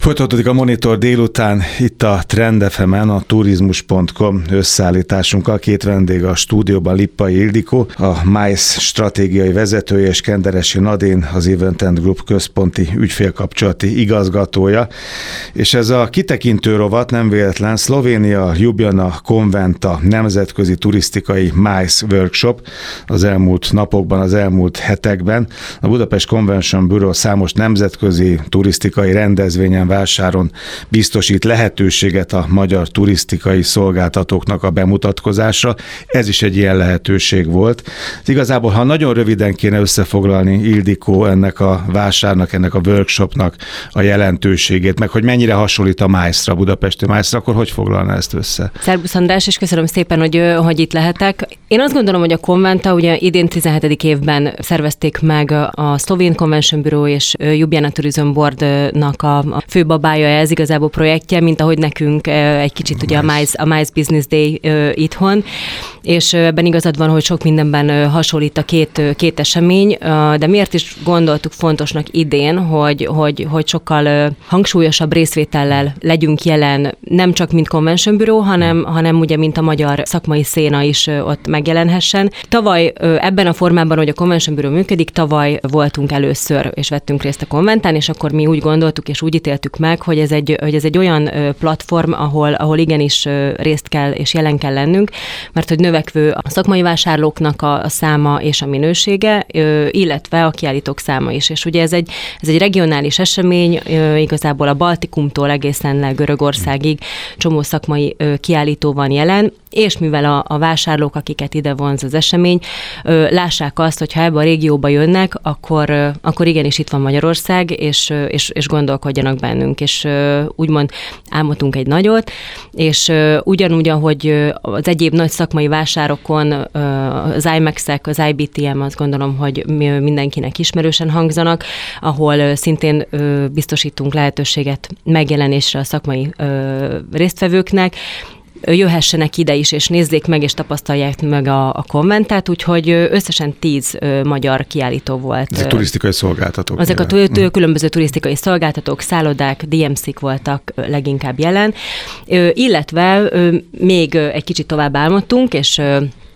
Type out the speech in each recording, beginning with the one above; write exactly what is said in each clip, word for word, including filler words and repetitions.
Folytatódik a Monitor délután, itt a Trend ef emen, a turizmus pont com összeállításunkkal. Két vendég a stúdióban, Lippai Ildikó, a májsz stratégiai vezetője, és Kenderesi Nadine, az Event and Group központi ügyfélkapcsolati igazgatója. És ez a kitekintő rovat nem véletlen, Szlovénia Ljubljana Conventa nemzetközi turisztikai májsz workshop az elmúlt napokban, az elmúlt hetekben. A Budapest Convention Bureau számos nemzetközi turisztikai rendezvényen, vásáron biztosít lehetőséget a magyar turisztikai szolgáltatóknak a bemutatkozásra. Ez is egy ilyen lehetőség volt. Igazából, ha nagyon röviden kéne összefoglalni, Ildikó, ennek a vásárnak, ennek a workshopnak a jelentőségét, meg hogy mennyire hasonlít a májszra, a budapesti májszra, akkor hogy foglalná ezt össze? Szerbusz András, és köszönöm szépen, hogy, hogy itt lehetek. Én azt gondolom, hogy a Conventa ugye idén tizenhetedik évben szervezték meg a Slovén Convention Bureau és Ljubljana Tourism Boardnak a, a főbabája ez igazából projektje, mint ahogy nekünk egy kicsit ugye a májsz, a májsz Business Day itthon, és ebben igazad van, hogy sok mindenben hasonlít a két, két esemény, de miért is gondoltuk fontosnak idén, hogy, hogy, hogy sokkal hangsúlyosabb részvétellel legyünk jelen, nem csak mint Convention Bureau, hanem, hanem ugye mint a magyar szakmai széna is ott megjelenhessen. Tavaly ebben a formában, hogy a Convention Bureau működik, tavaly voltunk először, és vettünk részt a Conventán, és akkor mi úgy gondoltuk, és úgy ítéltük meg, hogy ez egy, hogy ez egy olyan platform, ahol, ahol igenis részt kell és jelen kell lennünk, mert hogy növekvő a szakmai vásárlóknak a, a száma és a minősége, illetve a kiállítók száma is. És ugye ez egy, ez egy regionális esemény, igazából a Baltikumtól egészen le Görögországig csomó szakmai kiállító van jelen, és mivel a, a vásárlók, akiket ide vonz az esemény, lássák azt, hogy ha ebbe a régióba jönnek, akkor, akkor igenis itt van Magyarország, és, és, és gondolkodjanak bennünk, és úgymond álmodtunk egy nagyot, és ugyanúgy, ahogy az egyéb nagy szakmai vásárokon az i max-ek, az i bé té em, azt gondolom, hogy mindenkinek ismerősen hangzanak, ahol szintén biztosítunk lehetőséget megjelenésre a szakmai résztvevőknek, jöhessenek ide is, és nézzék meg, és tapasztalják meg a, a konventát, úgyhogy összesen tíz ö, magyar kiállító volt. Ezek turisztikai szolgáltatók. Ezek a t- t- különböző turisztikai szolgáltatók, szállodák, dé em cé-k voltak leginkább jelen, ö, illetve ö, még egy kicsit tovább álmodtunk, és ö,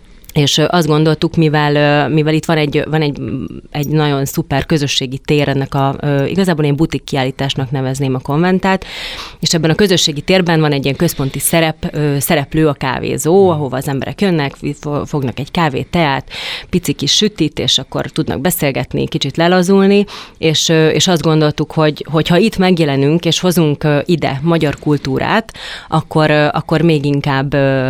és azt gondoltuk, mivel, mivel itt van egy, van egy, egy nagyon szuper közösségi tér, ennek a, igazából én butik kiállításnak nevezném a konventát, és ebben a közösségi térben van egy ilyen központi szerep, szereplő, a kávézó, ahova az emberek jönnek, fognak egy kávét, teát, pici kis sütit, és akkor tudnak beszélgetni, kicsit lelazulni, és, és azt gondoltuk, hogy, hogy ha itt megjelenünk, és hozunk ide magyar kultúrát, akkor, akkor még inkább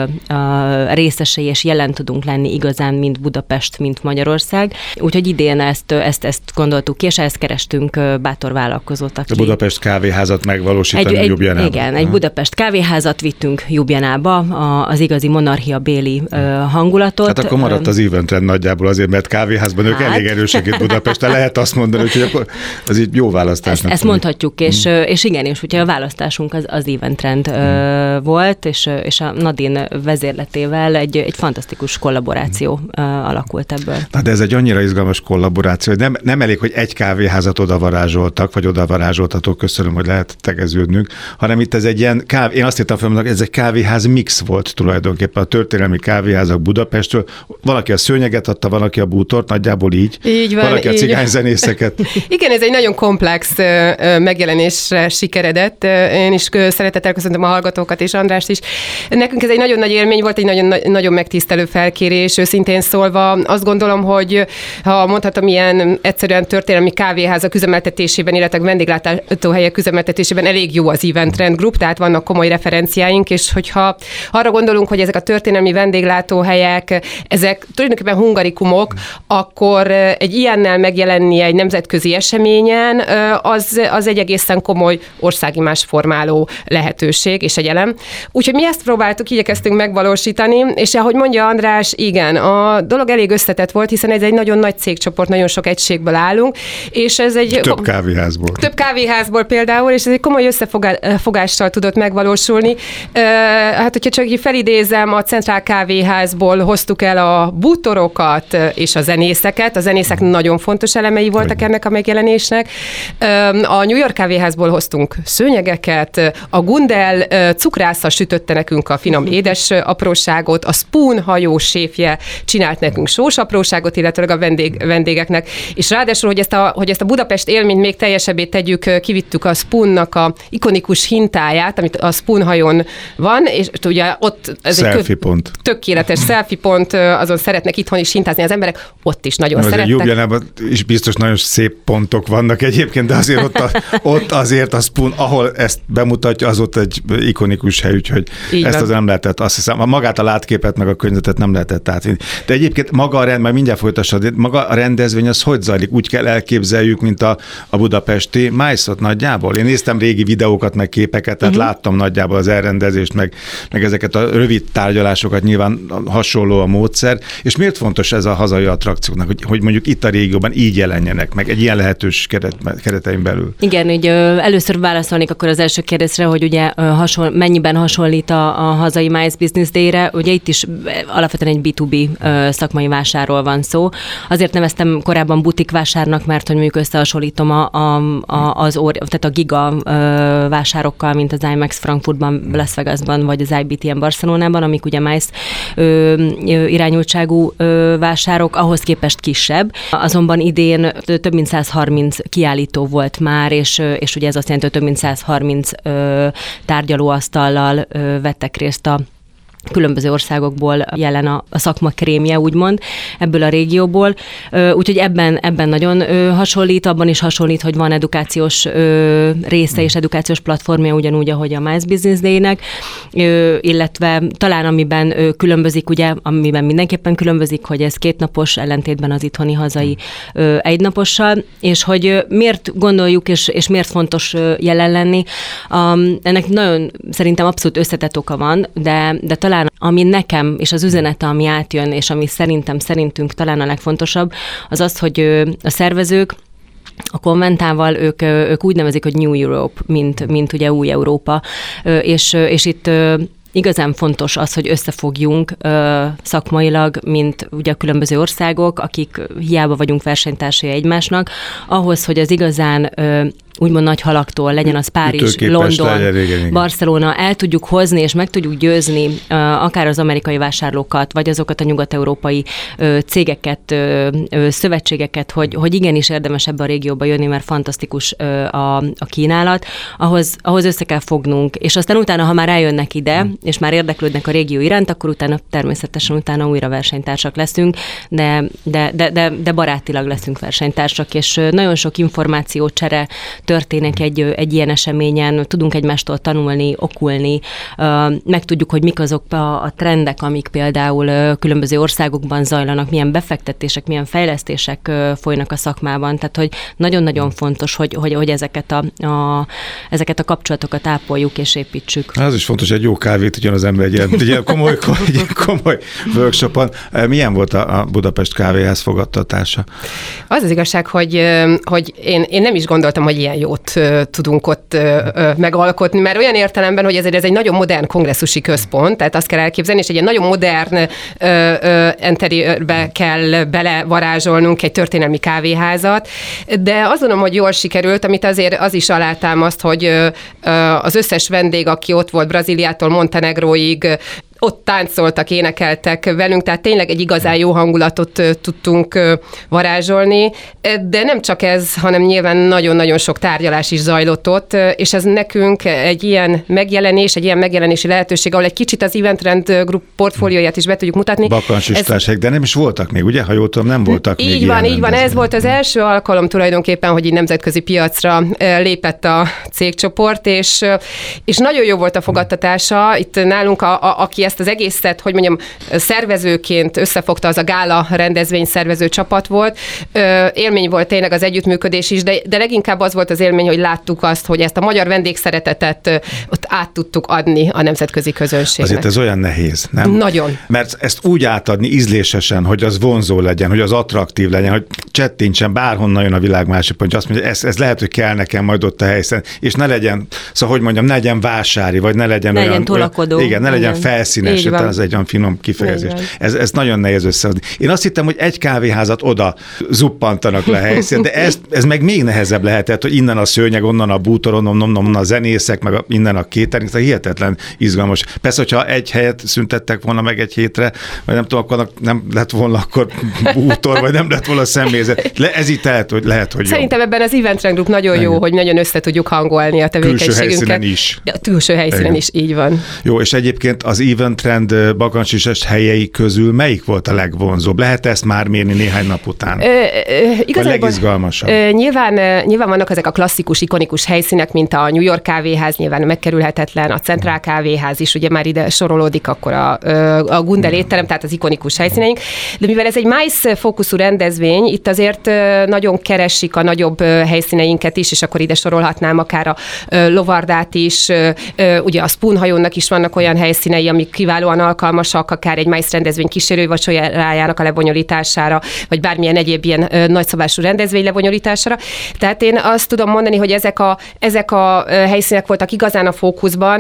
részesei és jelen tudunk lenni igazán, mint Budapest, mint Magyarország. Úgyhogy idén ezt, ezt, ezt gondoltuk ki, és ezt kerestünk bátor vállalkozót, aki... A Budapest kávéházat megvalósítani egy, Ljubljanában. Igen, egy Budapest kávéházat vittünk Ljubljanába, az igazi monarchia béli hangulatot. Hát akkor maradt az Eventrend nagyjából azért, mert kávéházban hát. Ők elég erősek itt Budapesten. Lehet azt mondani, hogy akkor az így jó választás. Ezt, ezt mondhatjuk, és, hmm. és igen, és ugye a választásunk az, az Eventrend hmm. volt, és, és a Nadine vezérletével egy, egy fantasztikus kollaboráció uh, alakult ebből. Na, de ez egy annyira izgalmas kollaboráció, hogy nem, nem elég, hogy egy kávéházat odavarázsoltak, vagy odavarázsoltatok, köszönöm, hogy lehet tegeződnünk, hanem itt ez egy ilyen kávé, én azt hittem fel, hogy ez egy kávéház mix volt tulajdonképpen, a történelmi kávéházak Budapestről. Van, aki a szőnyeget adta, van, aki a bútort, nagyjából így. Így van, van, aki így. a cigányzenészeket. Igen, ez egy nagyon komplex megjelenésre sikeredett. Én is szeretettel köszöntöm a hallgatókat és Andrást is. Nekünk ez egy nagyon nagy élmény volt, egy nagyon, nagyon megtisztelő felkérés. Őszintén szólva azt gondolom, hogy ha mondhatom, ilyen egyszerűen történelmi kávéházak üzemeltetésében, illetve vendéglátóhelyek üzemeltetésében elég jó az Eventrend Group, tehát vannak komoly referenciáink, és hogyha arra gondolunk, hogy ezek a történelmi vendéglátóhelyek, ezek tulajdonképpen hungarikumok, akkor egy ilyennel megjelenni egy nemzetközi eseményen, az, az egy egészen komoly országimázsformáló lehetőség és egy elem. Úgyhogy mi ezt próbáltuk, igyekeztünk megvalósítani, és ahogy mondja András, igen. A dolog elég összetett volt, hiszen ez egy nagyon nagy cégcsoport, nagyon sok egységből állunk, és ez egy... Több kávéházból. Több kávéházból például, és ez egy komoly összefogással tudott megvalósulni. Hát, hogyha csak így felidézem, a Centrál Kávéházból hoztuk el a bútorokat és a zenészeket. A zenészek nagyon fontos elemei voltak ennek a megjelenésnek. A New York Kávéházból hoztunk szőnyegeket, a Gundel cukrásza sütötte nekünk a finom édes apróságot, a Spoon hajó séfje csinált nekünk sós apróságot, illetve a vendég, vendégeknek. És ráadásul, hogy ezt, a, hogy ezt a Budapest élményt még teljesebbé tegyük, kivittük a Spoonnak a ikonikus hintáját, amit a Spoon hajón van, és ugye ott ez selfie egy pont. Tökéletes selfie pont, azon szeretnek itthon is hintázni az emberek, ott is nagyon szerettek. Ljubljanában is biztos nagyon szép pontok vannak egyébként, de azért ott, a, ott azért a Spoon, ahol ezt bemutatja, az ott egy ikonikus hely, úgyhogy így ezt az nem lehetett, azt hiszem, magát a látképet meg a környezetet nem lehetett átvinni. De egyébként maga a rend, majd mindjárt folytassad, maga a rendezvény az hogy zajlik? Úgy kell elképzeljük, mint a, a budapesti májszot nagyjából. Én néztem régi videókat, meg képeket, tehát uh-huh. láttam nagyjából az elrendezést, meg, meg ezeket a rövid tárgyalásokat, nyilván hasonló a módszer. És miért fontos ez a hazai attrakcióknak, hogy, hogy mondjuk itt a régióban így jelenjenek meg, egy ilyen lehetős keret, keretein belül? Igen, így először válaszolnék akkor az első kérdésre, hogy ugye hasonl, mennyiben hasonlít a, a hazai MICE Business Day-re. Ugye itt is alapvetően egy bé kettő bé szakmai vásárról van szó. Azért neveztem korábban butikvásárnak, mert hogy mondjuk összehasonlítom a, a, a, az or, tehát a giga vásárokkal, mint az IMAX Frankfurtban, Las Vegasban, vagy az i bé té em Barcelonában, amik ugye MICE irányultságú vásárok, ahhoz képest kisebb. Azonban idén több mint száz harminc kiállító volt már, és, és ugye ez azt jelenti, hogy több mint száz harminc tárgyalóasztallal vettek részt a különböző országokból jelen a, a szakma krémje, úgymond, ebből a régióból. Úgyhogy ebben, ebben nagyon hasonlít, abban is hasonlít, hogy van edukációs része és edukációs platformja, ugyanúgy, ahogy a MICE Business Day-nek, illetve talán amiben különbözik, ugye, amiben mindenképpen különbözik, hogy ez kétnapos, ellentétben az itthoni hazai egynapossal, és hogy miért gondoljuk, és, és miért fontos jelen lenni. Ennek nagyon szerintem abszolút összetett oka van, de, de talán ami nekem, és az üzenete, ami átjön, és ami szerintem, szerintünk talán a legfontosabb, az az, hogy a szervezők a konventával ők, ők úgy nevezik, hogy New Europe, mint, mint ugye új Európa, és, és itt igazán fontos az, hogy összefogjunk ö, szakmailag, mint ugye a különböző országok, akik hiába vagyunk versenytársai egymásnak, ahhoz, hogy az igazán ö, úgymond nagy halaktól, legyen az Párizs, London, legyen, igen, igen. Barcelona, el tudjuk hozni, és meg tudjuk győzni uh, akár az amerikai vásárlókat, vagy azokat a nyugat-európai uh, cégeket, uh, uh, szövetségeket, hogy, hogy igenis érdemes ebbe a régióba jönni, mert fantasztikus uh, a, a kínálat, ahhoz, ahhoz össze kell fognunk. És aztán utána, ha már eljönnek ide, hmm. és már érdeklődnek a régió iránt, akkor utána természetesen utána újra versenytársak leszünk, de, de, de, de, de barátilag leszünk versenytársak, és uh, nagyon sok információcsere történik egy, egy ilyen eseményen, tudunk egymástól tanulni, okulni, megtudjuk, hogy mik azok a, a trendek, amik például különböző országokban zajlanak, milyen befektetések, milyen fejlesztések folynak a szakmában, tehát hogy nagyon-nagyon fontos, hogy, hogy, hogy ezeket, a, a, ezeket a kapcsolatokat ápoljuk és építsük. Az is fontos, egy jó kávét ugyan az ember egy ilyen, egy ilyen komoly, egy komoly workshopon. Milyen volt a, a Budapest Kávéház fogadtatása? Az az igazság, hogy, hogy én, én nem is gondoltam, hogy ilyen jót uh, tudunk ott uh, uh, megalkotni, mert olyan értelemben, hogy ez, ez egy nagyon modern kongresszusi központ, tehát azt kell elképzelni, és egy ilyen nagyon modern uh, uh, enteriőrbe kell belevarázsolnunk egy történelmi kávéházat, de azt gondolom, hogy jól sikerült, amit azért az is alátámaszt, hogy uh, uh, az összes vendég, aki ott volt Brazíliától Montenegróig, ott táncoltak, énekeltek velünk, tehát tényleg egy igazán jó hangulatot tudtunk varázsolni, de nem csak ez, hanem nyilván nagyon-nagyon sok tárgyalás is zajlott ott, és ez nekünk egy ilyen megjelenés, egy ilyen megjelenési lehetőség, ahol egy kicsit az Eventrend Group portfólióját is be tudjuk mutatni. Bakansistások, ez... de nem is voltak még, ugye? Ha jól tudom, nem voltak így még Így van, így van. Ez volt az első alkalom tulajdonképpen, hogy így nemzetközi piacra lépett a cégcsoport, és, és nagyon jó volt a fogadtatása. Itt nálunk, a, a, aki ezt az egészet, hogy mondjam, szervezőként összefogta, az a gála rendezvény szervező csapat volt. Élmény volt tényleg az együttműködés is, de, de leginkább az volt az élmény, hogy láttuk azt, hogy ezt a magyar vendégszeretetet ott át tudtuk adni a nemzetközi közönségnek. Azért ez olyan nehéz, nem? Nagyon. Mert ezt úgy átadni ízlésesen, hogy az vonzó legyen, hogy az attraktív legyen, hogy csettincsen bárhonnan jön a világ másik pontja, azt mondja, ez, ez lehet, hogy kell nekem majd ott a helyszínen, és ne legyen, szóval hogy mondjam, ne legyen vásári, vagy ne legyen ne olyan, legyen tolakodó. Igen, ne legyen felszínes, talán ez egy olyan finom kifejezés. Ez, ez nagyon nehéz összeadni. Én azt hittem, hogy egy kávéházat oda zuppantanak le helyszínen, de ez, ez meg még nehezebb lehetett, hogy innen a szőnyeg, onnan a bútor, onnan, onnan a zenészek, meg a, innen a catering, szóval hihetetlen izgalmas. Persze, hogyha egy helyet szüntettek volna meg egy hétre, vagy nem tudom, akkor nem lett volna akkor bútor, vagy nem lett volna személyzet. Le, ez itt lehet, hogy lehet, hogy Szerintem jobb. Ebben az Event Trend Group nagyon jó, hogy nagyon össze tudjuk hangolni a tevékenységünket. Külső helyszínen is. A külső helyszínen Igen. is, így van. Jó, és egyébként az Event Trend Bakancsisest helyei közül melyik volt a legvonzóbb? Lehet ezt már mérni néhány nap után? Ö, ö, igazából, a legizgalmasabb? Ö, nyilván, nyilván vannak ezek a klasszikus, ikonikus helyszínek, mint a New York kávéház, nyilván megkerülhetetlen, a Centrál kávéház is, ugye már ide sorolódik, akkor a, a Gundel étterem, tehát az ikonikus helyszíneink. De mivel ez egy MICE fókuszú rendezvény, itt azért nagyon keresik a nagyobb helyszíneinket is, és akkor ide sorolhatnám akár a Lovardát is, ugye a Spoon hajónak is vannak olyan helyszínei, amik kiválóan alkalmasak, akár egy MICE rendezvény kísérővacsorájának a lebonyolítására, vagy bármilyen egyéb ilyen nagyszabású rendezvény lebonyolítására. Tehát én azt tudom mondani, hogy ezek a, ezek a helyszínek voltak igazán a fókuszban,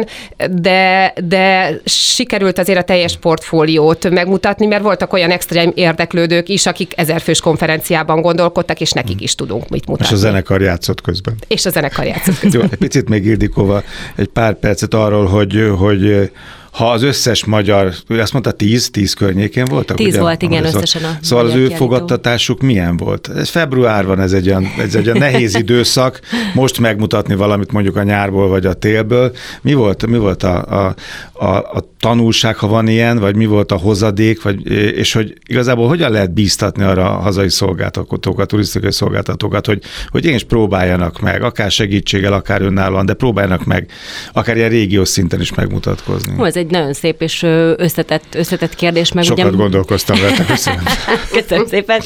de, de sikerült azért a teljes portfóliót megmutatni, mert voltak olyan extrém érdeklődők is, akik ezerfős konferenciában gondolkodtak, és nekik is tudunk mit mutatni. És a zenekar játszott közben. És a zenekar játszott közben. Jó, egy picit még Ildikóval egy pár percet arról, hogy, hogy ha az összes magyar, azt mondta tíz, tíz környékén voltak? Tíz ugye? volt, igen, szóval, összesen a Szóval az ő kiállító. fogadtatásuk milyen volt? Ez február van, ez egy olyan, ez egy olyan nehéz időszak, most megmutatni valamit mondjuk a nyárból vagy a télből. Mi volt, mi volt a, a, a, a tanulság, ha van ilyen, vagy mi volt a hozadék, vagy, és hogy igazából hogyan lehet bíztatni arra a hazai szolgáltatókat, turisztikai szolgáltatókat, hogy, hogy igenis próbáljanak meg, akár segítséggel, akár önállóan, de próbáljanak meg, akár ilyen régiós szinten is megmutatkozni. Hú, ez egy nagyon szép és összetett, összetett kérdés. Meg Sokat ugye... gondolkoztam vele, köszönöm. Köszönöm szépen.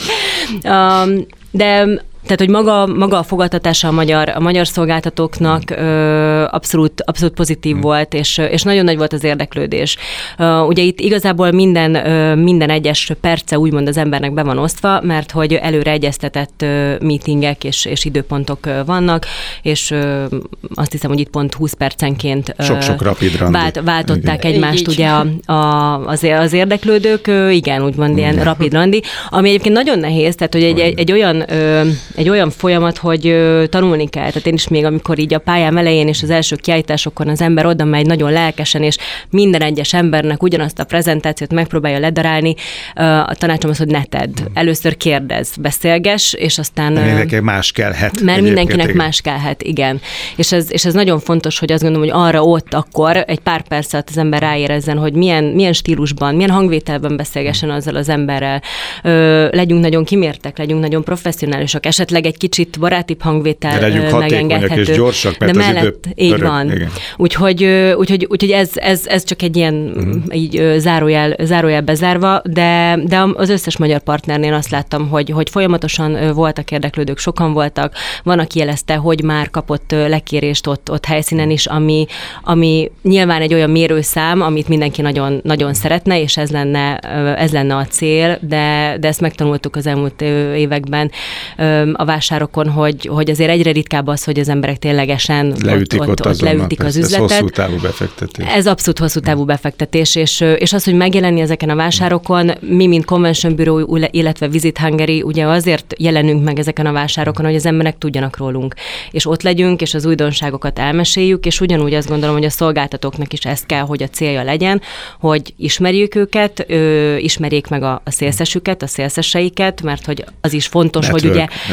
Um, de Tehát, hogy maga, maga a fogadtatása a magyar, a magyar szolgáltatóknak ö, abszolút, abszolút pozitív mm. volt, és, és nagyon nagy volt az érdeklődés. Uh, ugye itt igazából minden, ö, minden egyes perce úgymond az embernek be van osztva, mert hogy előre egyeztetett ö, meetingek és, és időpontok ö, vannak, és ö, azt hiszem, hogy itt pont húsz percenként ö, Sok-sok rapid randi. Vált, váltották igen. egymást így, ugye a, a, az, az érdeklődők, ö, igen, úgymond ilyen mm. rapid randi, ami egyébként nagyon nehéz, tehát hogy egy, egy, egy olyan ö, egy olyan folyamat, hogy ö, tanulni kell. Tehát én is még, amikor így a pályám elején és az első kiállításokon az ember oda megy nagyon lelkesen, és minden egyes embernek ugyanazt a prezentációt megpróbálja ledarálni, ö, a tanácsom az, hogy ne tedd. Először kérdezz, beszélgess, és aztán... De mindenkinek más kellhet. Mert mindenkinek más kellhet, igen. És ez, és ez nagyon fontos, hogy azt gondolom, hogy arra ott akkor egy pár perc alatt az ember ráérezzen, hogy milyen, milyen stílusban, milyen hangvételben beszélgessen azzal az emberrel. Ö, legyünk nagyon kimértek, legyünk nagyon professzionálisak, esetleg egy kicsit barátibb hangvétel megengedhető. És gyorsak, mert de az mellett, idő így pörög, van. Igen. Úgyhogy, úgyhogy, úgyhogy ez, ez, ez csak egy ilyen uh-huh. így, zárójel, zárójel bezárva, de, de az összes magyar partnernél azt láttam, hogy, hogy folyamatosan voltak érdeklődők, sokan voltak. Van, aki jelezte, hogy már kapott lekérést ott, ott helyszínen is, ami, ami nyilván egy olyan mérőszám, amit mindenki nagyon, nagyon szeretne, és ez lenne, ez lenne a cél, de, de ezt megtanultuk az elmúlt években a vásárokon, hogy, hogy azért egyre ritkább az, hogy az emberek ténylegesen leütik, ott, ott, ott leütik az ez üzletet. Ez hosszú távú befektetés. Ez abszolút hosszú távú befektetés, és, és az, hogy megjelenni ezeken a vásárokon, mi, mint Convention Bureau, illetve Visit Hungary, ugye azért jelenünk meg ezeken a vásárokon, hogy az emberek tudjanak rólunk, és ott legyünk, és az újdonságokat elmeséljük, és ugyanúgy azt gondolom, hogy a szolgáltatóknak is ez kell, hogy a célja legyen, hogy ismerjük őket, ö, ismerjék meg a, a szélszesüket, a szélszeseiket, mert hogy az is fontos, network, hogy ugye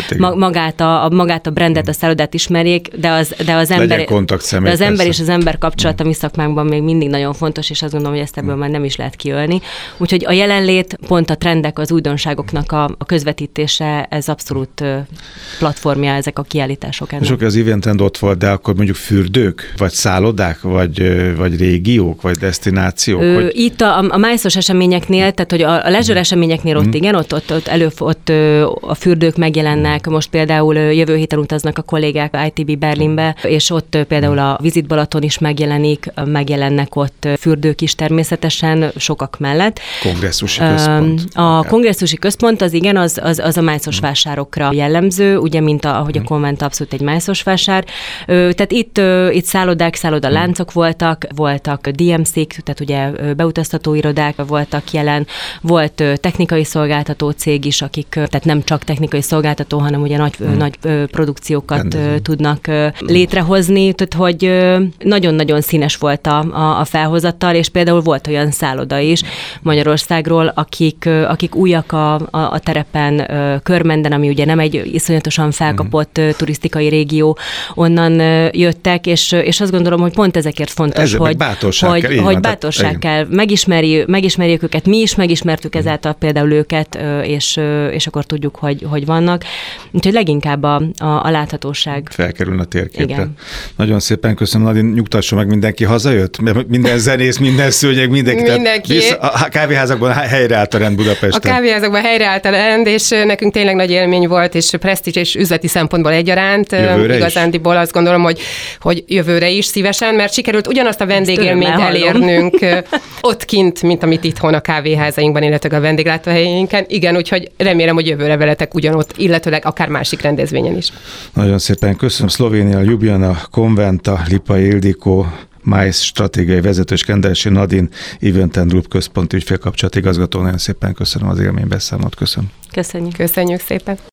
ma, magát, a, magát a brandet, a szállodát ismerjék, de az, de az ember, de az ember és az ember kapcsolata mi szakmánkban még mindig nagyon fontos, és azt gondolom, hogy ezt ebből már nem is lehet kiölni. Úgyhogy a jelenlét, pont a trendek, az újdonságoknak a, a közvetítése, ez abszolút platformja ezek a kiállítások ennek. Sok az eventen ott volt, de akkor mondjuk fürdők, vagy szállodák, vagy, vagy régiók, vagy desztinációk? Ö, hogy... Itt a, a májszos eseményeknél, tehát hogy a, a leisure eseményeknél ott mm. igen, ott, ott, ott, elő, ott a fürdők megjelennek, most például jövő héten utaznak a kollégák i té bé Berlinbe, és ott például a Visit Balaton is megjelenik, megjelennek ott fürdők is természetesen, sokak mellett. Kongresszusi központ. A kongresszusi központ az igen, az, az, az a májszos vásárokra jellemző, ugye, mint a, ahogy a konvent abszolút egy májszos vásár. Tehát itt, itt szállodák, szállodaláncok voltak, voltak dé em cé-k, tehát ugye beutaztató irodák voltak jelen, volt technikai szolgáltató cég is, akik, tehát nem csak technikai szolgáltató, hanem ugye nagy, hmm. nagy produkciókat Rendező. tudnak létrehozni, tehát hogy nagyon-nagyon színes volt a, a, a felhozattal, és például volt olyan szálloda is Magyarországról, akik, akik újak a, a, a terepen, Körmenden, ami ugye nem egy iszonyatosan felkapott hmm. turisztikai régió, onnan jöttek, és, és azt gondolom, hogy pont ezekért fontos, Ezzel hogy, bátorság hogy, kell, hogy bátorság kell, megismerjük, megismerjük őket, mi is megismertük ezáltal például őket, és, és akkor tudjuk, hogy, hogy vannak. Úgyhogy leginkább a, a, a láthatóság. Felkerülne a térképre. Igen. Nagyon szépen köszönöm, Nadine, nyugtasson meg, mindenki hazajött? Minden zenész, minden szőnyeg, mindenki. mindenki. Vissza, a kávéházakban helyreállt a rend Budapesten. A kávéházakban helyreállt a rend, és nekünk tényleg nagy élmény volt, és presztízs és üzleti szempontból egyaránt. Jövőre Igazándiból is? Azt gondolom, hogy, hogy jövőre is szívesen, mert sikerült ugyanazt a vendégélményt elérnünk ott kint, mint amit itthon a kávéházainkban, illetve a vendéglátóhelyeinken. Igen, úgyhogy remélem, hogy jövőre veletek ugyanott, illetőleg akár másik rendezvényen is. Nagyon szépen köszönöm. Szlovénia, Ljubljana, Conventa, Lipai Ildikó, májsz stratégiai vezető és Kenderesi Nadine, Event and Group központi ügyfélkapcsolati igazgató. Nagyon szépen köszönöm az élménybeszámolót. Köszönöm. Köszönjük. Köszönjük szépen.